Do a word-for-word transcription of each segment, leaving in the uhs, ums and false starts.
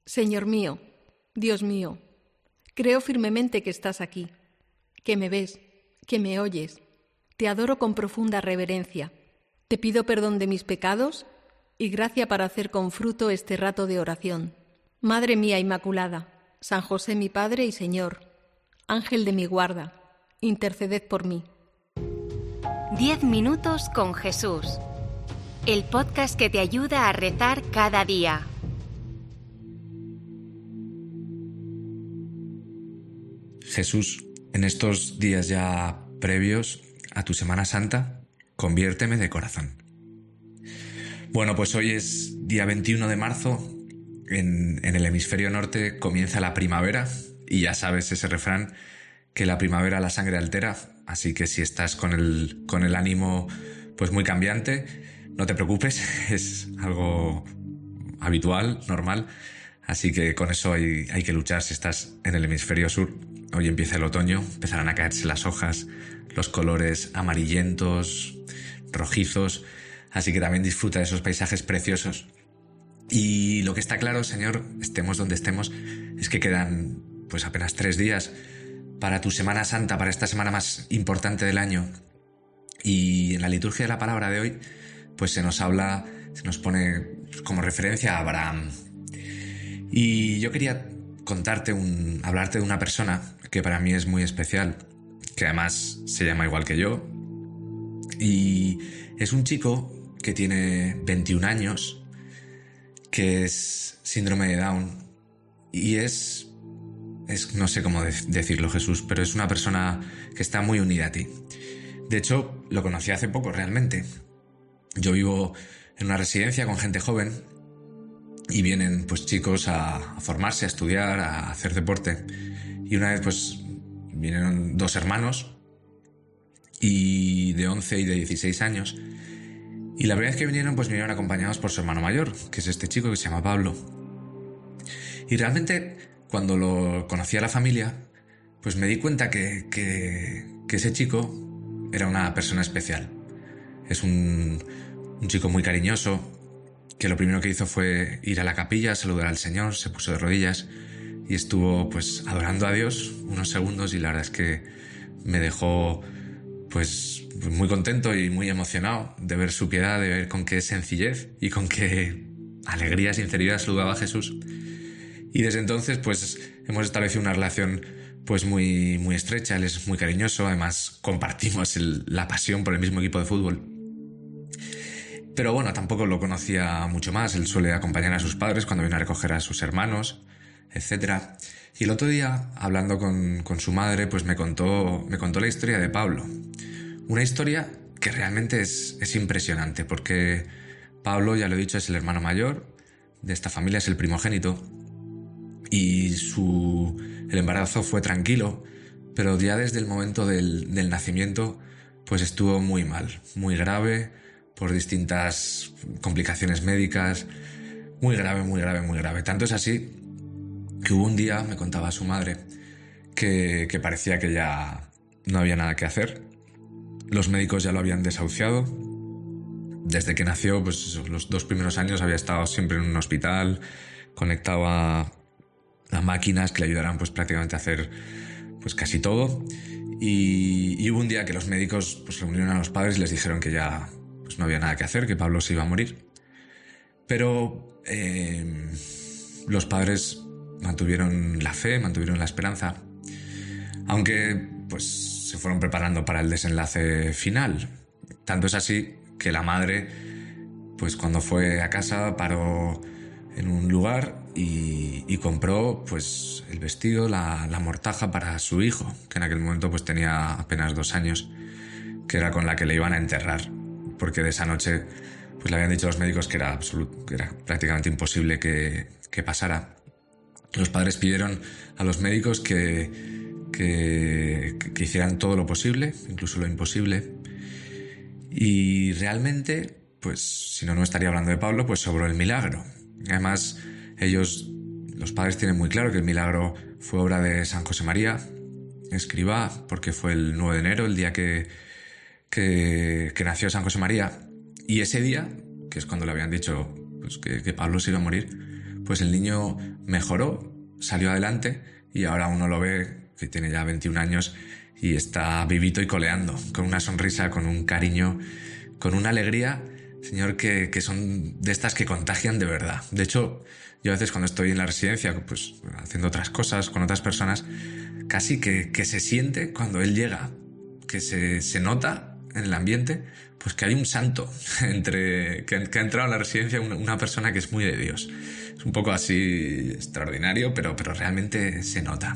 Señor mío, Dios mío, creo firmemente que estás aquí, que me ves, que me oyes. Te adoro con profunda reverencia. Te pido perdón de mis pecados y gracia para hacer con fruto este rato de oración. Madre mía Inmaculada, San José mi Padre y Señor, Ángel de mi guarda, interceded por mí. Diez minutos con Jesús. El podcast que te ayuda a rezar cada día. Jesús, en estos días ya previos a tu Semana Santa, conviérteme de corazón. Bueno, pues hoy es día veintiuno de marzo, en, en el hemisferio norte comienza la primavera y ya sabes ese refrán que la primavera la sangre altera, así que si estás con el, con el ánimo pues muy cambiante, no te preocupes, es algo habitual, normal, así que con eso hay, hay que luchar si estás en el hemisferio sur. Hoy empieza el otoño, empezarán a caerse las hojas, los colores amarillentos, rojizos, así que también disfruta de esos paisajes preciosos. Y lo que está claro, Señor, estemos donde estemos, es que quedan pues apenas tres días para tu Semana Santa, para esta semana más importante del año. Y en la liturgia de la palabra de hoy, pues se nos habla, se nos pone como referencia a Abraham. Y yo quería contarte, un, hablarte de una persona que para mí es muy especial, que además se llama igual que yo, y es un chico que tiene veintiún años, que es síndrome de Down, y es, es no sé cómo de- decirlo, Jesús, pero es una persona que está muy unida a ti. De hecho, lo conocí hace poco realmente. Yo vivo en una residencia con gente joven y vienen pues chicos a, a formarse, a estudiar, a hacer deporte. Y una vez pues vinieron dos hermanos y de once y de dieciséis años. Y la primera vez que vinieron pues vinieron acompañados por su hermano mayor, que es este chico que se llama Pablo. Y realmente cuando lo conocí a la familia pues me di cuenta que, que, que ese chico era una persona especial. Es un, un chico muy cariñoso, que lo primero que hizo fue ir a la capilla, saludar al Señor, se puso de rodillas y estuvo pues adorando a Dios unos segundos, y la verdad es que me dejó pues muy contento y muy emocionado de ver su piedad, de ver con qué sencillez y con qué alegría, sinceridad saludaba a Jesús. Y desde entonces pues hemos establecido una relación pues muy, muy estrecha. Él es muy cariñoso, además compartimos el, la pasión por el mismo equipo de fútbol. Pero bueno, tampoco lo conocía mucho más. Él suele acompañar a sus padres cuando viene a recoger a sus hermanos, etcétera. Y el otro día, hablando con, con su madre, pues me contó, me contó la historia de Pablo. Una historia que realmente es, es impresionante, porque Pablo, ya lo he dicho, es el hermano mayor de esta familia, es el primogénito. Y su, el embarazo fue tranquilo, pero ya desde el momento del, del nacimiento pues estuvo muy mal, muy grave, por distintas complicaciones médicas, muy grave, muy grave, muy grave. Tanto es así que hubo un día, me contaba su madre, que, que parecía que ya no había nada que hacer. Los médicos ya lo habían desahuciado. Desde que nació, pues los dos primeros años había estado siempre en un hospital, conectado a, a máquinas que le ayudaran pues prácticamente a hacer pues casi todo. Y, y hubo un día que los médicos pues reunieron a los padres y les dijeron que ya pues no había nada que hacer, que Pablo se iba a morir. Pero eh, los padres mantuvieron la fe, mantuvieron la esperanza, aunque pues se fueron preparando para el desenlace final. Tanto es así que la madre, pues cuando fue a casa, paró en un lugar y, y compró pues el vestido, la, la mortaja para su hijo, que en aquel momento pues tenía apenas dos años, que era con la que le iban a enterrar, porque de esa noche pues le habían dicho los médicos que era, absolut, que era prácticamente imposible que, que pasara. Los padres pidieron a los médicos que, que, que hicieran todo lo posible, incluso lo imposible. Y realmente, pues si no, no estaría hablando de Pablo, pues sobró el milagro. Además, ellos, los padres tienen muy claro que el milagro fue obra de San José María Escrivá, porque fue el nueve de enero, el día que, que, que nació San José María. Y ese día, que es cuando le habían dicho pues, que, que Pablo se iba a morir, pues el niño mejoró, salió adelante y ahora uno lo ve que tiene ya veintiún años y está vivito y coleando, con una sonrisa, con un cariño, con una alegría, Señor, que, que son de estas que contagian de verdad. De hecho, yo a veces cuando estoy en la residencia, pues haciendo otras cosas con otras personas, casi que, que se siente cuando Él llega, que se, se nota en el ambiente, pues que hay un santo entre que, que ha entrado en la residencia, una, una persona que es muy de Dios. Es un poco así extraordinario, pero, pero realmente se nota.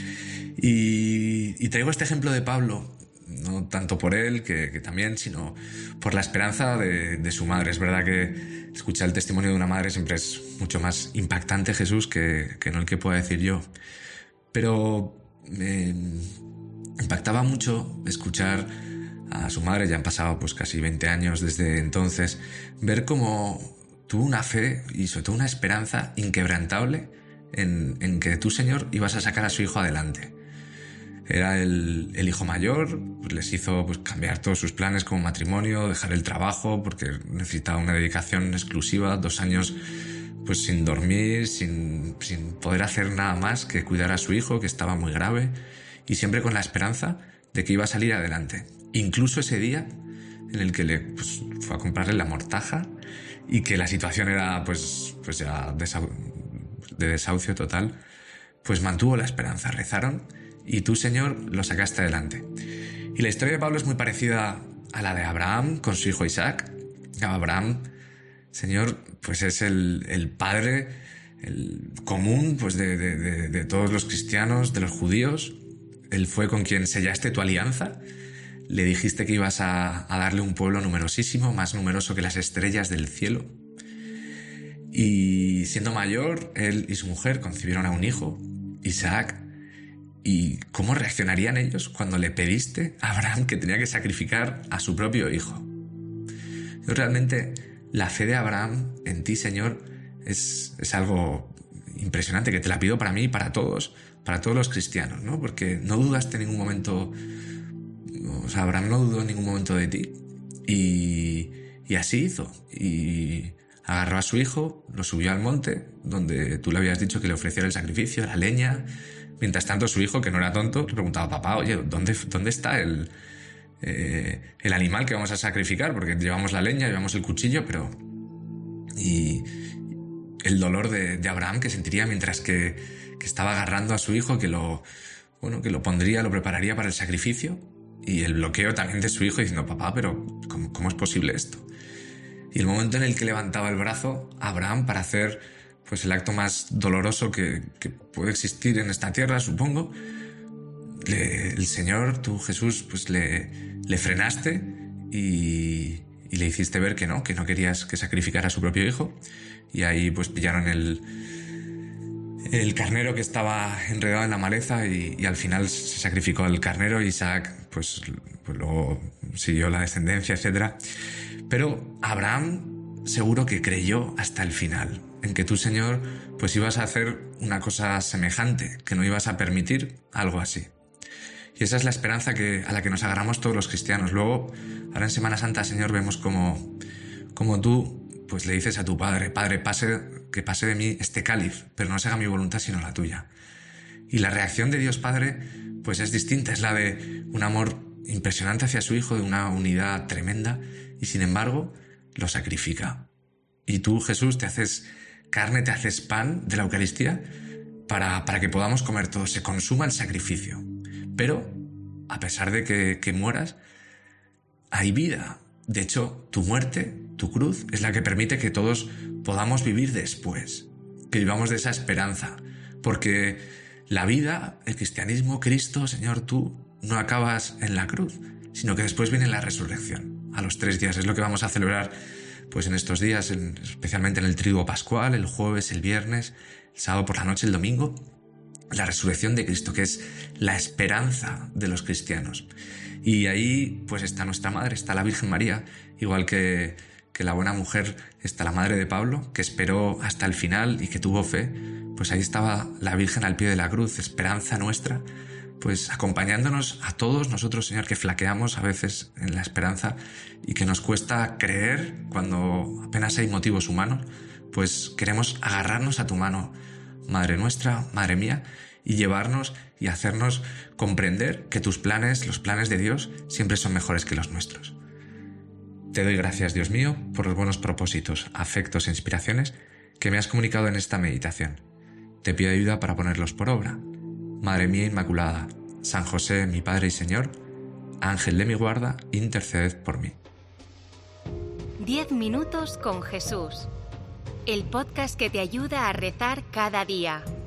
Y, y traigo este ejemplo de Pablo, no tanto por él, que, que también, sino por la esperanza de, de su madre. Es verdad que escuchar el testimonio de una madre siempre es mucho más impactante, Jesús, que, que no el que pueda decir yo. Pero me impactaba mucho escuchar a su madre, ya han pasado pues casi veinte años desde entonces, ver cómo tuvo una fe y sobre todo una esperanza inquebrantable en, en que tú, Señor, ibas a sacar a su hijo adelante. Era el, el hijo mayor, pues les hizo pues, cambiar todos sus planes como matrimonio, dejar el trabajo porque necesitaba una dedicación exclusiva, dos años pues sin dormir, sin, sin poder hacer nada más que cuidar a su hijo, que estaba muy grave, y siempre con la esperanza de que iba a salir adelante. Incluso ese día en el que le pues, fue a comprarle la mortaja y que la situación era pues, pues ya desau- de desahucio total, pues mantuvo la esperanza, rezaron y tú, Señor, lo sacaste adelante. Y la historia de Pablo es muy parecida a la de Abraham con su hijo Isaac. Abraham, Señor, pues es el, el padre el común pues de, de, de, de todos los cristianos, de los judíos. Él fue con quien sellaste tu alianza. Le dijiste que ibas a, a darle un pueblo numerosísimo, más numeroso que las estrellas del cielo. Y siendo mayor, él y su mujer concibieron a un hijo, Isaac. ¿Y cómo reaccionarían ellos cuando le pediste a Abraham que tenía que sacrificar a su propio hijo? Yo realmente, la fe de Abraham en ti, Señor, es, es algo impresionante, que te la pido para mí y para todos, para todos los cristianos, ¿no? Porque no dudaste en ningún momento, o sea, Abraham no dudó en ningún momento de ti. Y, y así hizo. Y agarró a su hijo, lo subió al monte, donde tú le habías dicho que le ofreciera el sacrificio, la leña. Mientras tanto, su hijo, que no era tonto, le preguntaba, papá, oye, ¿dónde, dónde está el, eh, el animal que vamos a sacrificar? Porque llevamos la leña, llevamos el cuchillo, pero... Y el dolor de, de Abraham que sentiría mientras que, que estaba agarrando a su hijo, que lo, bueno, que lo pondría, lo prepararía para el sacrificio. Y el bloqueo también de su hijo diciendo, papá, pero ¿cómo, cómo es posible esto? Y el momento en el que levantaba el brazo, Abraham, para hacer... pues el acto más doloroso que, que puede existir en esta tierra, supongo, le, el Señor, tú, Jesús, pues le, le frenaste y, y le hiciste ver que no, que no querías que sacrificara a su propio hijo. Y ahí pues pillaron el, el carnero que estaba enredado en la maleza y, y al final se sacrificó el carnero y Isaac pues, pues luego siguió la descendencia, etcétera. Pero Abraham seguro que creyó hasta el final en que tú, Señor, pues ibas a hacer una cosa semejante, que no ibas a permitir algo así. Y esa es la esperanza que, a la que nos agarramos todos los cristianos. Luego, ahora en Semana Santa, Señor, vemos como, como tú pues le dices a tu Padre, Padre, pase, que pase de mí este cáliz, pero no se haga mi voluntad sino la tuya. Y la reacción de Dios Padre pues es distinta, es la de un amor impresionante hacia su Hijo, de una unidad tremenda, y sin embargo lo sacrifica. Y tú, Jesús, te haces carne, te haces pan de la Eucaristía para, para que podamos comer todo, se consuma el sacrificio. Pero, a pesar de que, que mueras, hay vida. De hecho, tu muerte, tu cruz, es la que permite que todos podamos vivir después, que vivamos de esa esperanza. Porque la vida, el cristianismo, Cristo, Señor, tú no acabas en la cruz, sino que después viene la resurrección. A los tres días es lo que vamos a celebrar pues en estos días, en, especialmente en el triduo pascual, el jueves, el viernes, el sábado por la noche, el domingo, la resurrección de Cristo, que es la esperanza de los cristianos. Y ahí pues está nuestra madre, está la Virgen María, igual que, que la buena mujer está la madre de Pablo, que esperó hasta el final y que tuvo fe. Pues ahí estaba la Virgen al pie de la cruz, esperanza nuestra, pues acompañándonos a todos nosotros, Señor, que flaqueamos a veces en la esperanza y que nos cuesta creer cuando apenas hay motivos humanos, pues queremos agarrarnos a tu mano, Madre nuestra, Madre mía, y llevarnos y hacernos comprender que tus planes, los planes de Dios, siempre son mejores que los nuestros. Te doy gracias, Dios mío, por los buenos propósitos, afectos e inspiraciones que me has comunicado en esta meditación. Te pido ayuda para ponerlos por obra. Madre mía Inmaculada, San José, mi Padre y Señor, Ángel de mi guarda, interceded por mí. Diez minutos con Jesús. El podcast que te ayuda a rezar cada día.